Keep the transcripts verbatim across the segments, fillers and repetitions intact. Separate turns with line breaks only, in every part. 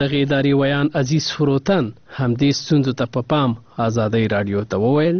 دغې ادارې ویان عزیز فروتن همدې ستونزو ته په پام ازادۍ راډیو ته وویل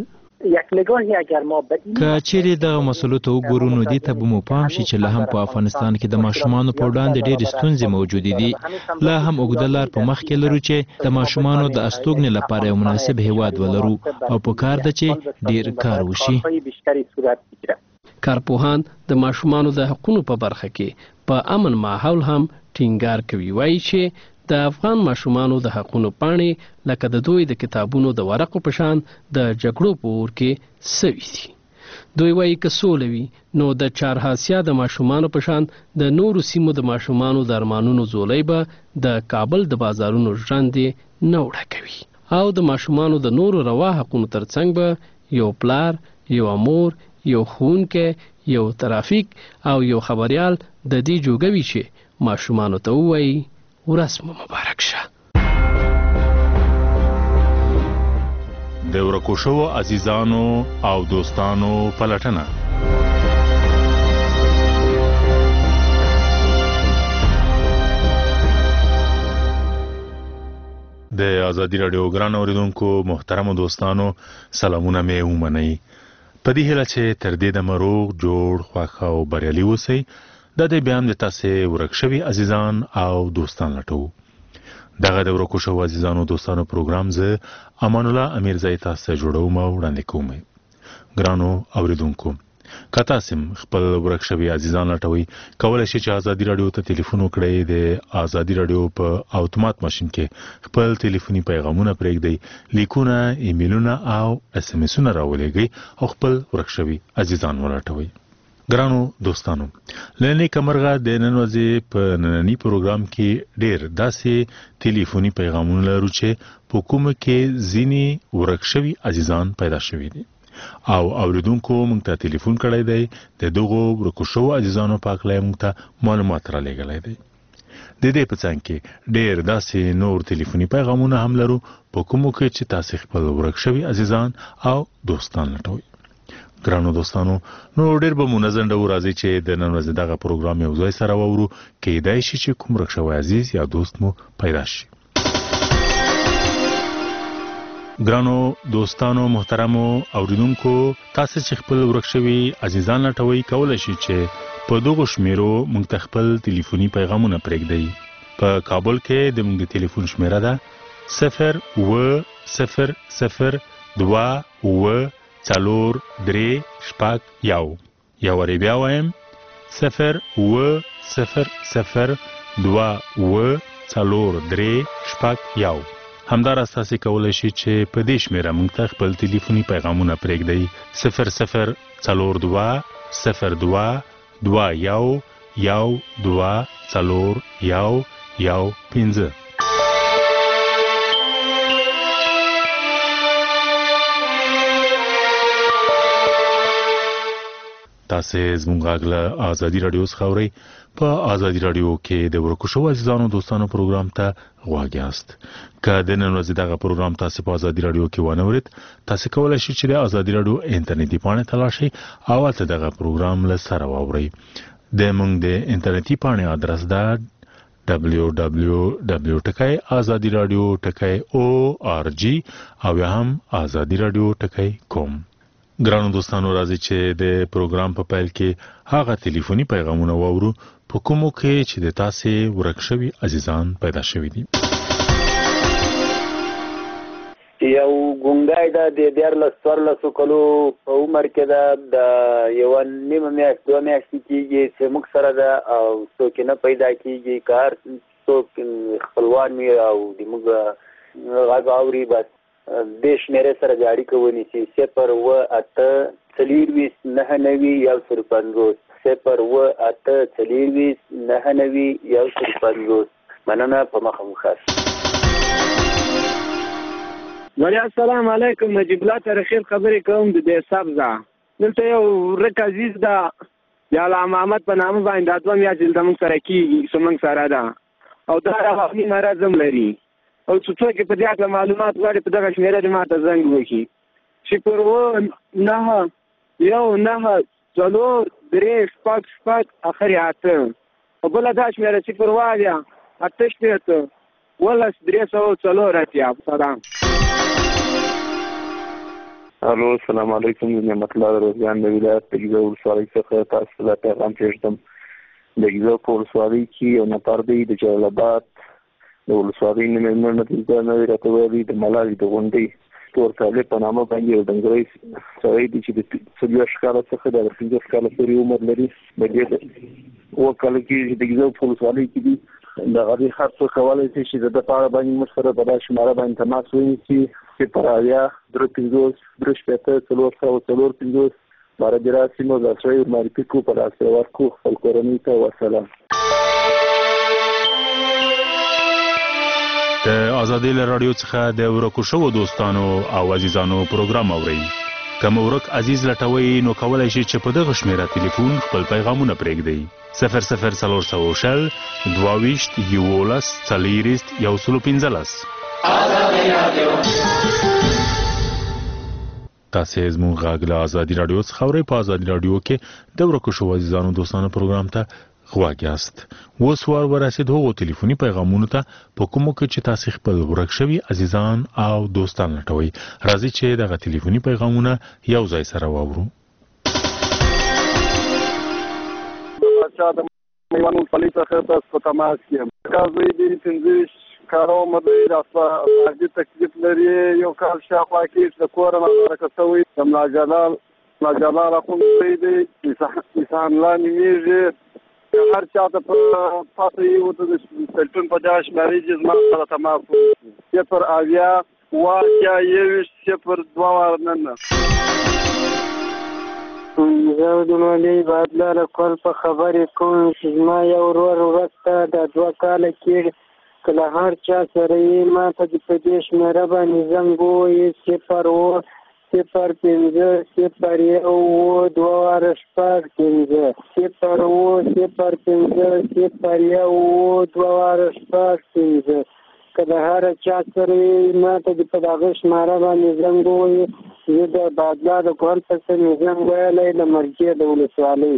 که چیرې دغه مسلو ته وګورو نو دې ته به مو پام شي چې لا هم په افغانستان کې د ماشومانو په وړاندې ډېرې ستونزې موجودې دي. لا هم اوږده لار په مخ کې لرو چې د ماشومانو د استوګنې لپاره یو مناسب هیواد ولرو او پکار ده چې ډېر کار وشي.
کارپوهان د ماشومانو د حقونو په برخه کې په امن ماحول هم ټینګار کوي. وایي چې د افغان ماشومانو د حقونو پاڼې لکه د دوی د کتابونو د ورقو په شان د جګړو په اور کې سوي دي. دوی وایي که سوله وي نو د چهاراسیا د ماشومانو په شان د نورو سیمو د ماشومانو د ارمانونو ځولۍ به د کابل د بازارونو ژرندې نه وړه کوي او د ماشومانو د نورو روا حقونو ترڅنګ به یو پلار، یو مور، یو ښوونکی، یو ترافیک او یو خبریال د دې جوګوي چې ماشومانو ته ووایي ورځ مو مبارک شه.
د ورکو شوو عزیزانو او دوستانو پلټنه. د ازادي راډیو ګران اوریدونکو محترمو دوستانو سلامونه مې ومنئ. په دې هیله چې تر دې دمه روغ جوړ خوښ او بریالي اوسئ. دا د بیان د تاسې ورک شوي عزیزان او دوستان لټو. دغه د ورکو شوو عزیزانو دوستانو پروګرام زه امان الله امیرزی تاسو ته جوړوم او وړاندې کوم. ګرانو اوریدونکو که تاسو خپل ورک شوي عزیزان لټوئ کولی شئ چې ازادي راډیو ته ټلیفون وکړئ. د ازادي راډیو په اتومات ماشین کې خپل ټلیفوني پیغامونه پرېږدئ، لیکونه، ایمیلونه او اس ام اسونه راولېږئ او خپل ورک شوي عزیزان ولټوئ. ګرانو دوستانو لنی کمرغه د نن ورځې په نننی پروګرام کې ډېر داسې ټلیفوني پیغامونه لرو چې په کومه کې ځینې ورک شوي عزیزان پیدا شوي دي او اوریدونکو موږ ته ټلیفون کړی دی. د دغو ورکو شوو عزیزانو په اړه موږ ته معلومات را لېږلی دی. د دې په څنګ کې ډېر داسې نور ټلیفوني پیغامونه هم لرو په کومو کې چې تاسو خپل ورک شوي عزیزان او دوستان لټوئ. ګرانو دوستانو نو ډېر به منظم ډول راځي چې د نن ورځې دغه پروګرام یو ځای سره وورو. کېدای شي چې کوم ورک شوی عزیز یا دوست مو پیدا شي. ګرانو دوستانو محترمو اوریدونکو تاسو چې خپل ورک شوي عزیزان لټوئ کولی شئ چې په دغو شمیرو موږ ته خپل ټلیفوني پیغامونه پرېږدئ. په کابل کې د موږ د ټلیفون شمیره ده صفر اوه صفر صفر دوه اوه څلور درې شپږ یو. یو وارې بیا وایم صفر اوه صفر صفر دوه اوه څلور درې شپږ یو. همداراز تاسو کولی شئ چې په دې شمیره موږ ته خپل ټلیفوني پیغامونه پرېږدئ صفر صفر څلور دوه صفر دوه دوه یو یو دوه څلور یو یو پنځه. تاسو زموږ غږ له ازادي راډیو څخه اورئ. په ازادي راډیو کې د ورکو شوو عزیزانو دوستانو پروګرام ته غوږ یاست. که د نن ورځې دغه پروګرام تاسو په ازادي راډیو کې ونه اورئ تاسو کولی شئ چې د ازادي راډیو انټرنیټي پاڼې ته لاړ شئ او هلته دغه پروګرام له سره واورئ. د موږ د انټرنیټي پاڼې ادرس ده دبلیو دبلیو دبلیو ټکی ازادي راډیو ټکی او آر جی او یا هم ازادي راډیو ټکی کوم. ګرانو دوستانو راځي چې د پروګرام په پیل کې هغه ټلیفوني پیغامونه واورو په کومو کې چې د تاسو ورک شوي عزیزان پیدا شوي دي.
یو ګونګای ده د دیارلس څوارلسو کلو په عمر کې ده د یوه نیمه میاشت دوه میاشتې کېږي چې موږ سره ده او څوک نه پیدا کېږي. که هر څوک خپلوان وي او د موږ غږ اوري بس دې شمېرې سره د اړیکه ونیسي صفر اوه اته څلېرویشت نهه نوي یو سل پنځوس صفر اوه اته څلېرویشت نهه نوي یو سل پنځوس. مننه په مخه مو ښه.
وعلیکم السلام علیکم. نجیب الله ترخیل خبرې کوم د دې سبزه. دلته یو ورک عزیز ده د علامه محمد په نامه باندې دا دوه میاشتې دلته موږ سره کېږي زموږ سره ده او دا رواني مرض هم لري او چې څوک په دې اړه معلومات غواړي په دغه شمېره دې ما ته زنګ وکړي. صفر اوه نهه یو نهه څلور درې شپږ شپږ اخر اته او بله دا شمېره صفر اوه اویا اته شپېته ولس درې سوه څلور اتیا. سلام.
الو السلام علیکم. نعمت الله روزګان د ولایت د ګیزو ولسوالۍ څخه تاسو ته پیغام پېږدم. د ګیزو په ولسوالۍ کې یو نفر دی د جلال آباد د ولسوالۍ نه مېرمن دلته نوی راته ویلي د ملالۍ د غونډۍ تور طالب په نامه باندې یو ډنګری سړی دی چې د څلوېښت کاله څخه د پنځوس کاله پورې عمر لري. د دې اووه کاله کې د ګیزو په ولسوالۍ کې دي. د هغې هر څوک کولی شي چې د ده په اړه باندې موږ سره په دا شماره باندې تماس ونیسي. صفر اویا درې پنځوس درې شپېته څلور سوه څلور پنځوس باره دې راسي نو دا سړی ورمعرفي کړو په لاس یې ورکړو خپل کورنۍ ته. وسلام.
د ازادۍ له راډیو څخه د ورکو شوو دوستانو او عزیزانو پروګرام اورئ. که مو ورک عزیز لټوئ نو کولی شئ چې په دغه شمېره تلیفون خپل پیغامونه پرېږدئ. صفر صفر څلور سوه شل دوه ویشت یولس څلېرویشت یو سل پنځلس. تاسې زموږ غږ له ازادي راډیو څخه اورئ. په ازادي راډیو کې د ورکو شوو عزیزانو دوستانو پروګرام ته غوږ یاست. اوس وار ورسېد هغو تلیفوني پیغامونو ته په کومو کې چې تاسې خپل ورک شوي عزیزان او دوستان لټوئ. راځئ چې دغه تلیفوني پیغامونه یو ځای سره واورو.
د میوان ولسوالۍ څخه تاسو په تماس کې یم. زه د پنځه کارو مده د فردي تکلیف لري. یو کال شاوخوا کې د کوره مبارکه شوی د ملا جلال ملا جلال اخوندزی دی. عیسی الله نومیږي. هر چاته په پاته یې ورته د ټلیفون په دغه شمېرې چې زما سره تماس وکړي. صفر اویا اوه اتیا یوویشت صفر دوه واره نهه.
زه د مولوي بادلاره کول په خبرې کوم چې زما یو ورور ورسته د دوه کاله کې که له هر چا سره یې ما ته د په دې شمېره باندې زنګ ووایي صفر اوه صفر پنځه صفر یو اوه دوه واره شپږ پنځه صفر اوه صفر پنځه صفر یو اوه دوه واره شپږ پنځه. که د هر چا سره یې ما ته د په دغه شمېره باندې زنګ ووایي. زه د بادلا د کور پسې مې زنګ ویلی د مرکې د ولسوالۍ.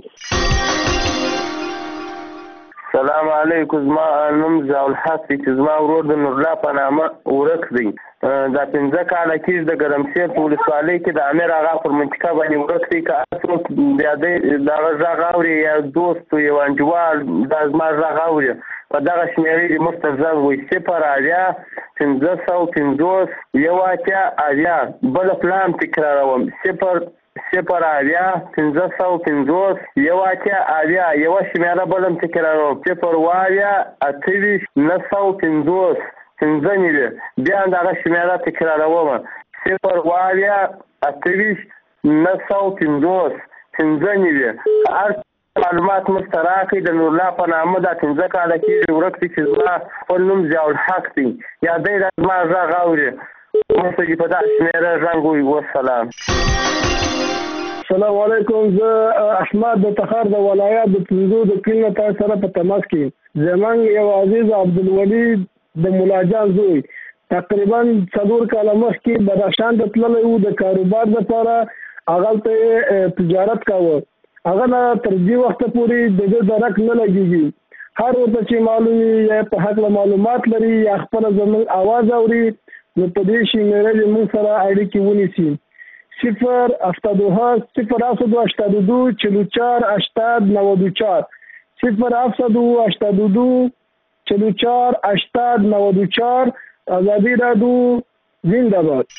سلام علیکم. زما نوم ضیاءالحق دی چې زما ورور د نورالله په نامه ورک دی. دا پنځه کاله کې د ګرمسیر په ولسوالۍ کې د امیر اغا پر منطقه باندې ورک دی. که هر څوک بیا دی دغه غږ اوري یا دوست یو انډیوال دا زما غږ اوري په دغه شمېرې دې موږ ته زنګ ووایي. صفر اویا پنځه سوه پنځوس یو اتیا اویا. بله پلان تکراروم. صفر صفر اویا پنځه سوه پنځوس یو اتیا اویا. یوه شمېره بله هم تکراروم. صفر اویا اته ویشت نهه سوه پنځوس پنځه نوي. بیا هم دغه شمېره تکراروم. صفر اویا اته ویشت نهه سوه پنځوس پنځه نوي. هر معلومات موږ ته راکړئ. د نورالله په نامه دا پنځه کاله کېږي ورک دی چې زما خپل نوم ضیاءالحق دی. یا دی دا زما غږ اوري موږ ته دې په دغه شمېره زنګ ووایي. وسلام.
السلام علیکم. زه احمد د تخار د ولایت د پنځو د کلي نه تاسو سره په تماس کې یم. زموږ یو عزیز عبدالولي د ملاجان زوی تقریبا څلور کاله مخکې بدخشان ته تللی و د کاروبار دپاره. هغلته تجارت کاوه. هغه نه تر دې وخته پورې د ده درک نه لګېږي. هر ورته چې معلوم وي یا په هکله معلومات لري یا خپله زموږ اواز اوري نو په دې شمېره دې موږ سره اړیکې ونیسي. صفر هفتاد و هشت صفر هفتاد و هشتاد و دو چهل و چهار هشتاد نود و چهار صفر هفتاد و هشتاد و دو چهل و چهار هشتاد نود و چهار. ازادي راډیو زنده باد.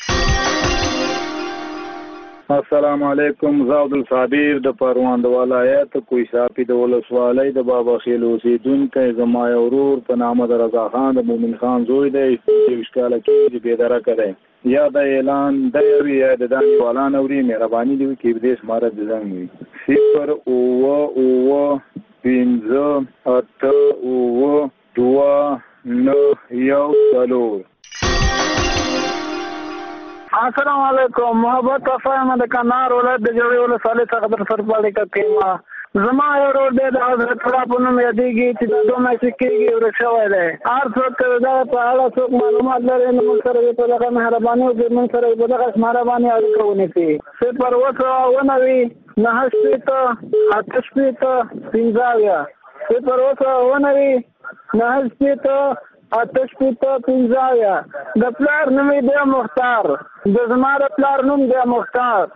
السلام علیکم. زه عبدالصابر د پروان د ولایت کوی صافي د ولسوالۍ د بابا خیل اوسېدونکی. زما یو ورور په نامه د رضا خان د مومن خان زوی دی. یوویشت کاله کېږي بېدرکه دی. یا د اعلان دی وي یا د دانې والان اوري. مهرباني دې وکړي په دې شماره د زنګ وي. صفر اوه اوه پنځه اته اوه دوه نهه یو څلور.
السلام علیکم. محبت افایم د کندهار ولایت د جوړې ولسوالۍ څخه در سره پالیکه کېما. زما یو ورور دی د حضرت الله په نوم یادېږي چې دا دوه میاشتې کېږي ورک شوی دی. هر څوک که د دغه په اړه څوک معلومات لري نو موږ سره یې په دغه مهرباني وکړي موږ سره یې په دغه شماره باندې اړیکه ونیسي. صفر اوه سوه اوه نوي نهه شپېته اته شپېته پنځه اویا. صفر اوه سوه اوه نوي نهه شپېته اته شپېته پنځه اویا. د پلار نوم یې دی مختار. د زما د پلار نوم دی مختار.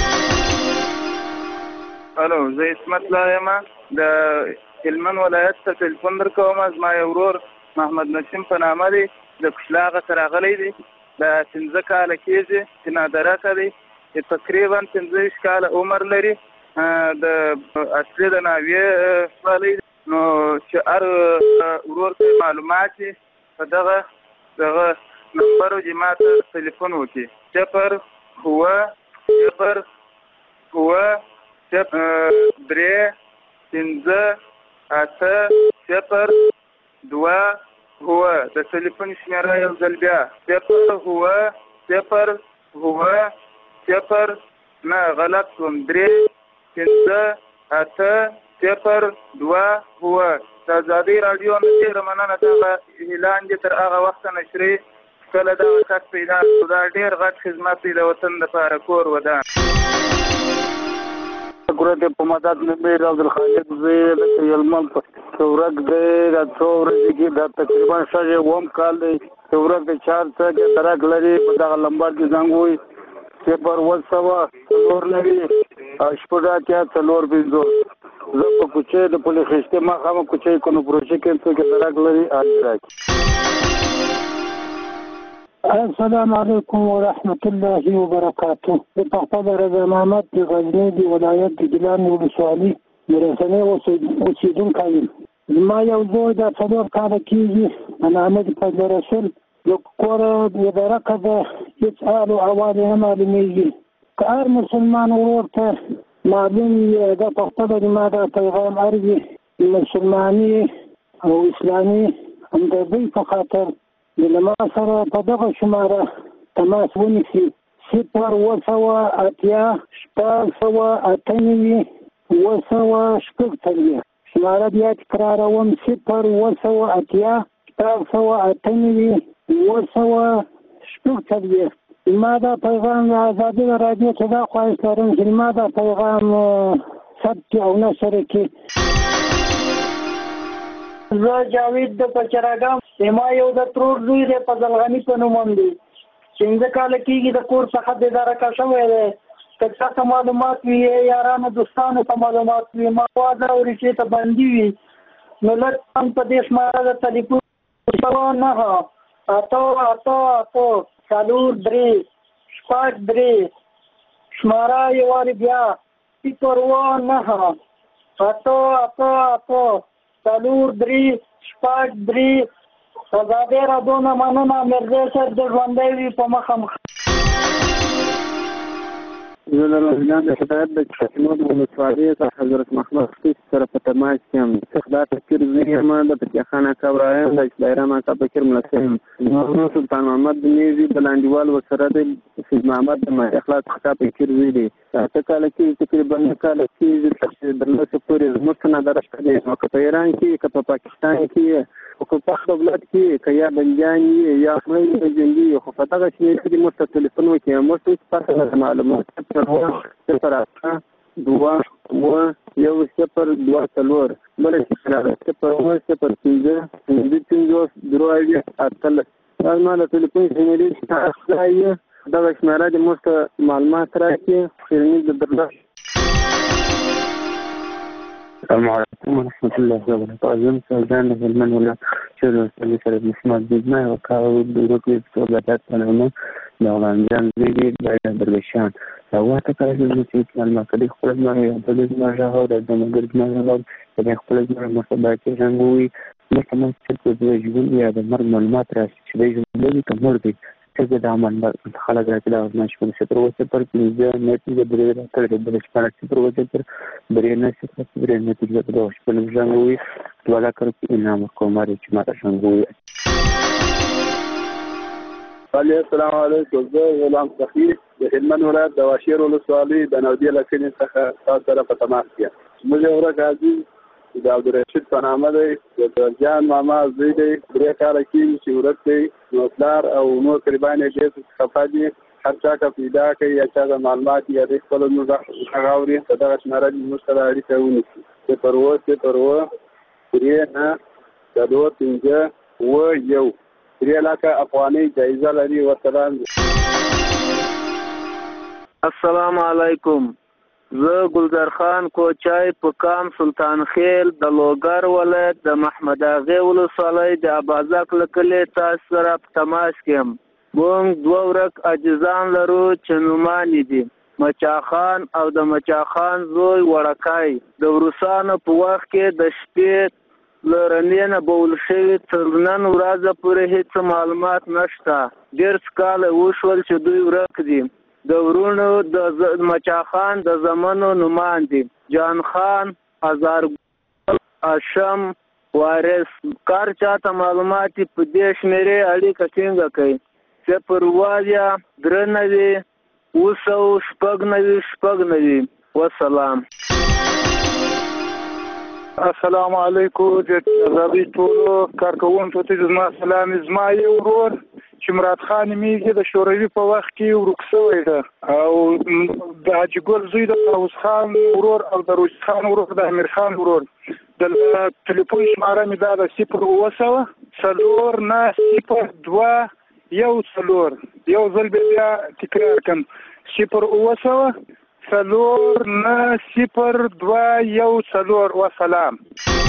الو زه اسمت الله یم د هلمند ولایت ته تلیفون درکوم. زما یو ورور محمد نسیم په نامه دی د کشلاغه ته راغلی دی. د پنځه کاله کېږي چې نادرکه دی چې تقریبا پنځه ویشت کاله عمر لري. د اصلي د ناویې ولسوالۍ نو چې هر ورور ته معلومات په دغه دغه نمبر چې ما ته تلیفون وکړي صفر اووه صفر اووه درې پنځه اته صفر دوه اووه. د تلیفون شمېره یو ځل بیا صفر اووه صفر اووه صفر نه غلط کوم درې پنځه اته صفر دوه اووه. د ازادۍ راډیو نه ډېره مننه. دغه اعلان دې تر هغه وخته نشري کله دغه کټ پیدا کړو. دا ډېر غټ خدمت دی د وطن دپاره کور ودان.
ګورت په مدد مې عبدالخالق زی د هلمند څورک دی. د څو ورځې کې دا تقریبا شل اووم کال دی. څورک د چار څه کې درک لري په دغه لمبر کې زنګ وي صفر اووه سوه څلور لري شپږ اتیا څلور پنځوس. زه په کوچۍ د پلي خیشتې ماښامه کوچۍ کنوپروچي کې څه کې درک لري اجراک.
السلام علیکم ورحمت الله وبرکاته. د پښتو رضا محمد د غزنی د ولایت د ګیلان ولسوالۍ د رسنۍ اوسیدونکی یم. زما یو زوی د څلور کاله کېږي په نامه د فضل رسول د کوره بېدرکه ده. هېڅ حال او احوال یې نه معلومېږي. که هر مسلمان ورور ته معلوم وي دا پښتو د ما د پیغام ارزي د مسلماني او اسلامي همدردۍ په خاطر د له ما سره په دغه شماره تماس ونیسي صفر اووه سوه اتیا شپږ سوه اته نوي اووه سوه شپږ څلوېښت. شماره بیا تکراروم صفر اووه سوه اتیا شپږ سوه اته نوي اووه سوه شپږ څلوېښت. ما دا پیغام د ازادۍ راډیو ته دا خواهش لرم چې ما دا پیغام ثبت او نشر کړي.
زه جاوید د پچراګام ما یو د ترور زوی دی فضل غني په نوم دی. پنځه کاله کېږي د کور څخه بېدرکه شوی دی. که چا ته معلومات وي یارانو دوستانو ته معلومات وي ما واده او ریشې ته بندي وي نو لطفا په دې شماره د تلیفون سوه نهه اته اته اته څلور درې شپږ درې شماره یې وارې بیا صفر اووه نهه اته اته اته څلور درې شپږ درې. ازادۍ راډیو نه مننه. مرزا صاحب د ژوندی وي په مخه مخ.
زه د روزګان د هدایت د کشمیر ولسوالۍ څخه حضرت محمد خطیب سره په تماس کې یم. څه دا تفکر زه یم د فتح خان اکا ابراهیم د اسلایرام اکا بکر ملسه یم. زما سلطان محمد نیزي د لاندیوال ورسره دی. سید محمد د اخلاص اکا بکر زوی دی. اته کاله کې تقریبا نه کاله کې تر درلسه پورې زموږ څه نادرشته دی. نو که په ایران کې که په پاکستان کې او که په خپل دولت کې که یا بندیان وي یا خپل جنګي خو په دغه شمېر کې موږ ته تلیفون وکړي موږ ته هېڅ پته نه ده معلومات. صفر اته دوه اووه یو صفر دوه څلور بله شمېره ده صفر اووه صفر پنځه پنځه پنځوس درې اویا اتلس. دا زما د تلیفون شمېرې چې دغه شمېره دې موږ ته معلومات راکړي. خیرني د درلس. السلام علیکم ورحمت الله وبرکاته. زم سلطان د هلمند ولایت چې د ولسوالۍ سره مسمار دی. ما یو کار وکړ چې څو په نامه د غانجان زوی دی د درویشان دا واته کار چې معلومات کړي. خپل زما یو بل زما غږ او د مګر زما غږ د خپل زما مصابه کې څنګه وي مې کوم چې د ژوند یا د مرګ معلومات راشي چې د ژوند د کومور دی چې د عمل خلک راځي دا ورنه شپږ صفر اووه صفر پنځه نهه درې درې درې شپږ صفر اووه صفر درې نهه صفر درې نهه درې درې شپږ څنګه وي دواړه کړو انعام کوم چې ما ته څنګه وي.
السلام علیکم. زه غلام صفی د هلمند ولایت د واشیر ولسوالۍ د نودې لکړې څخه تاسو سره په تماس یم. موږ یو ورځ عزیز د عبدالرشید په نامه دی د درجان ماما زوی دی. درې کاله کېږي چې ورک دی. نو پلار او نور قریبان یې ډېر خفه دي. هر چا ته پیدا کوي یا چا ته معلومات یا د خپلو نور غږ اوري په دغه شمېره دې موږ سره اړیکه ونیسي. صفر اووه صفر اووه درې نهه څلور پنځه و یو درې لکه افغانۍ جایزه لري. وسلام.
السلام علیکم. زه ګلزار خان کوچای په کام سلطان خیل د لوګر ولایت د محمد اغې ولسوالۍ د ابازک له کلي تاسو سره په تماس کې یم. موږ دوه ورک عاجزان لرو چې نومان دي مچا خان او د مچا خان زوی وړکای. د روسانو په وخت کې د شپې له رنې نه بول شوي تر نن ورځې پورې هېڅ معلومات نشته. ډېر کاله وشول چې دوی ورک دي. د ورونو د مچا خان د زمنو نومان دي جان خان، ازارګل، اشم، وارث. کار چاته معلومات په دې شمېرې اړیکه ټینګه کوي. صفر اویا درې نوي اوه سوه شپږ نوي شپږ نوي. وسلام.
السلام علیکم. د ازادۍ ټولو کارکوونکو ته زما سلام. زما یو ورور چې مراد خان نومیږي د شوروي په وخت کې ورک شوی ده او د حاجي ګل زوی د طاووس خان ورور او د روش خان ورور د امیر خان ورور. د تلیفون شماره مې دا ده صفر اوه سوه څلور نه صفر دوه یو څلور. یو ځل بیا تکرار کړم صفر اوه سوه څلور نه صفر دوه یو څلور. وسلام.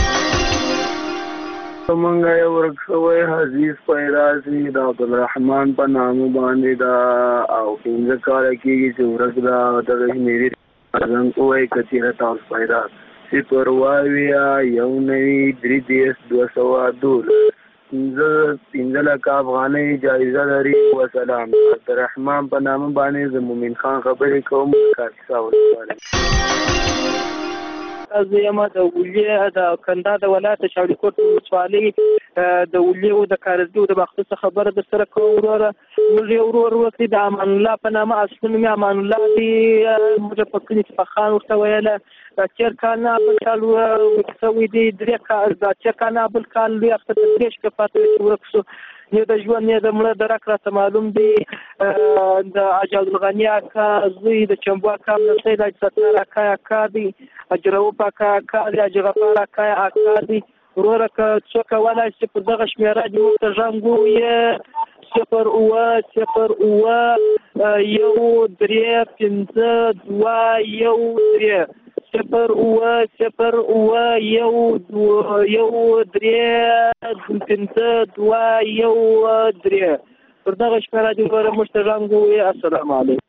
منګه یو ورک شوی حزیز پیرازي د عبدالرحمن په نامه باندې دا او پنځه کاله کېږي چې ورک دا دغه شمېرې څنګه وایي که چېرې تاسو پیدا صفر اویا یو نوي درې دېرش دوه سوه دولس پنځه پنځه لکه افغانۍ جایزه لري. وسلام. عبدالرحمن په نامه باندې زه مومن خان خبرې کوم. کاکسا ولسوالۍ.
زه یم د ولیې د کندهار د ولایت شاولیکوټ ولسوالۍ د ولیې او د کارزګي او د باختر خبره در سره کوم. وروره موږ یو ورور وکړي د امان الله په نامه اصلي نوم یې امان الله دی. موږ په کلي کې خان ورته ویله چېر کال نه بل کال ورک شوی دی. درې کال دا چېر کال نه بل کال لوی اخته تر درې شپې پاتې چې ورک شو. نه د ژوند نه د مړه درک راته معلوم دی. د حاجي عبدالغني اکا زوی د چمبو اکا نسۍ د حاجي ستار اکا اکا دی. حاجي رؤوف اکا اکا دی. حاجي غفار اکا اکا دی. وروره که څوک کولی شي په دغه شمېره دې موږ ته زنګ ووایي صفر اوه صفر اوه یو درې پنځه دوه یو درې. صفر اوه صفر اوه یو یو درې پنځه دوه یو درې. پر دغه شمېره دې وروره موږ ته زنګ ووایي. السلام علیکم.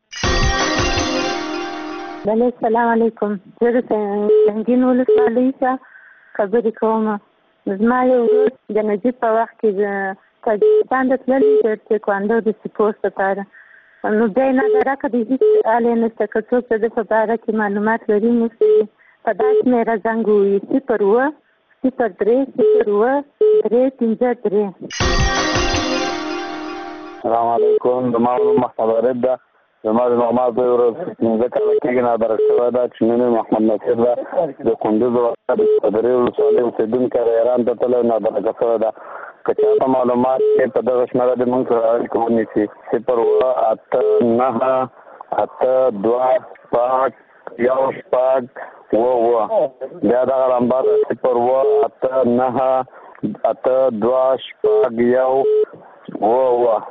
بله السلام علیکم. زه د سنګین ولسوالۍ څخه خبرې کوم. زما یو ورور د نجیب په وخت کې تاجکستان ته تللی د تیکواندو د سپورټ لپاره. نو بیا یې نادرکه د هېڅ حال یې نشته که څوک د ده په باره کې معلومات لري موږ په دا شمېره زنګ ووایي صفر اوه صفر درې صفر اوه درې پنځه درې.
السلام علیکم. زما نوم محمد عارف ده. زما د نعمات زوی ورور پنځه کاله کېږي نادرک شوی ده چې نوم یې محمد نصیر ده. د کندوز ولایت د صدرۍ ولسوالۍ اوسېدونکی د ایران ته تللی نادرکه شوی ده. که چاته معلومات کې په دغه شمېره دې موږ سره اړیکه ونیسي صفر اوه اته نهه اته دوه شپږ یو شپږ اوه اوه. بیا دغه نمبر ده صفر اوه اته نهه اته دوه شپږ یو اوه اوه.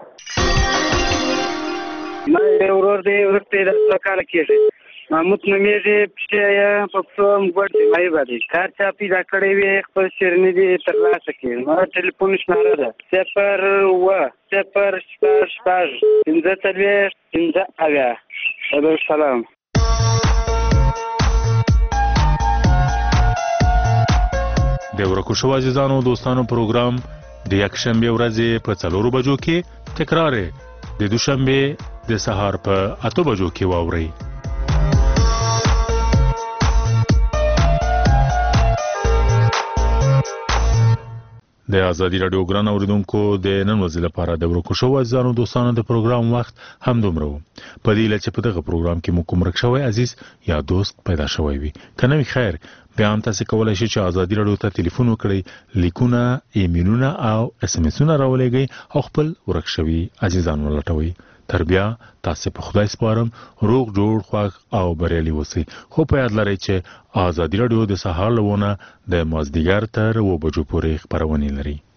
ما یو ورور دی ورک دی د څو کاله کېږي. محمود نومیږي. پښې یې په پښو مګوډ دی مایبه دی. کار چا پیدا کړی وي خپل شیریني دې ترلاسه کړي. ما ټلیفون شماره ده صفر اوه صفر شپږ شپږ پنځه څلوېښت پنځه اویا. علیکم.
د ورکو شوو عزیزانو دوستانو پروګرام د یکشنبې ورځې په څلورو بجو کې تکرار د دوشنبه د سهار په اته بجو کې واورئ. د ازادي راډیو ګران اوریدونکو د نن ورځې لپاره د ورکو شوو عزیزانو دوستانو د پروګرام وخت هم دومره و. په دې هیله چې په دغه پروګرام کې مو کوم ورک شوی عزیز یا دوست پیدا شوی وي. که نه وي خیر بیا هم تاسې کولی شئ چې ازادي راډیو ته تلیفون وکړئ، لیکونه، ایمیلونه او اس ام اسونه راولېږئ او خپل ورک شوي عزیزان ولټوئ. تر بیا تاسې په خدای سپارم روغ جوړ خوښ او بریالي اوسئ. خو په یاد لرئ چې ازادي راډیو د سهار له ونه د مازدیګر تر اوه بجو پورې خپرونې لري.